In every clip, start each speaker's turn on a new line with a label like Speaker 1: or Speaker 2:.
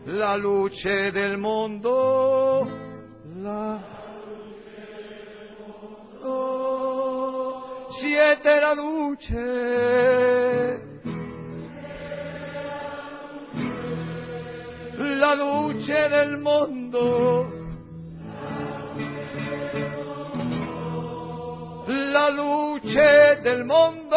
Speaker 1: la luce del mondo, siete la luce, la luce del mondo, la luce del mondo.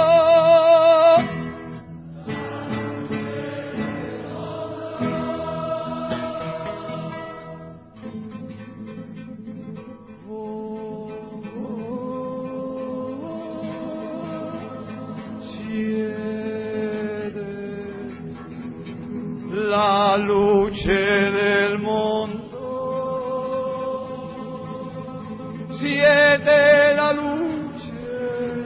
Speaker 1: La luce del mondo, siete la luce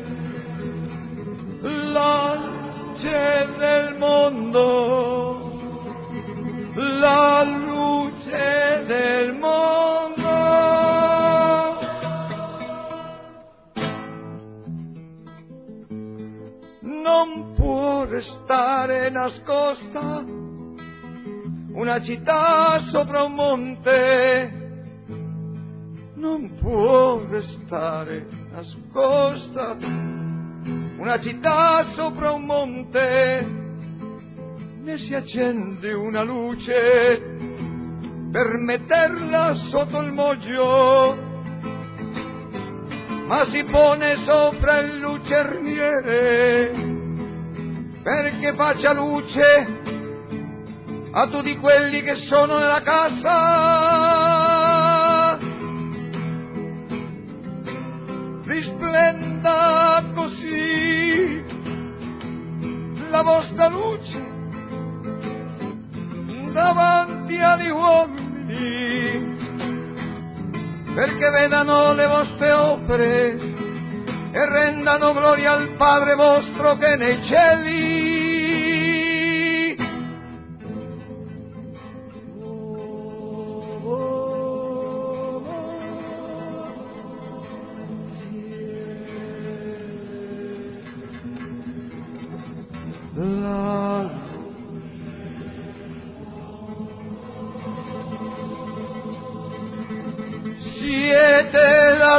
Speaker 1: del mondo, la luce del mondo. Non può restare nascosta una città sopra un monte, non può restare nascosta una città sopra un monte, ne si accende una luce per metterla sotto il moggio, ma si pone sopra il lucerniere perché faccia luce a tutti quelli che sono nella casa. Risplenda così la vostra luce davanti agli uomini, perché vedano le vostre opere e rendano gloria al Padre vostro che è nei cieli. Siete la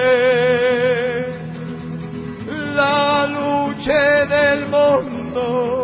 Speaker 1: luce del mondo.